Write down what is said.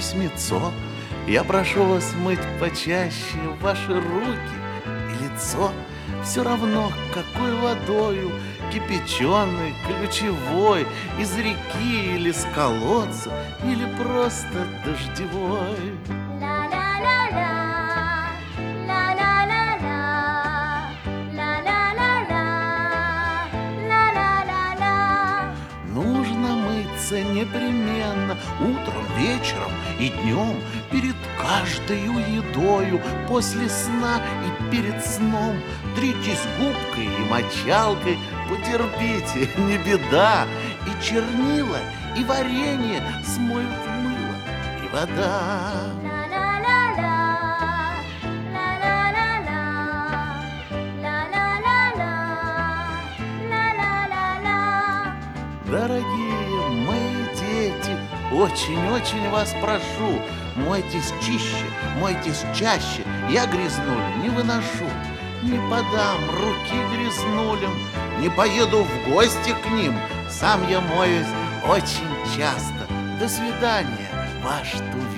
письмецо. Я прошу вас мыть почаще ваши руки и лицо. Все равно, какой водою, кипяченой, ключевой, из реки или с колодца, или просто дождевой. Нужно мыться непременно утром, вечером и днем, перед каждой едою, после сна и перед сном. Тритесь губкой и мочалкой, потерпите, не беда. И чернила, и варенье смоют мыло и вода. Дорогие мои дети, очень-очень вас прошу, мойтесь чище, мойтесь чаще, я грязнулю не выношу. Не подам руки грязнулям, не поеду в гости к ним, сам я моюсь очень часто. До свидания, ваш Тувин.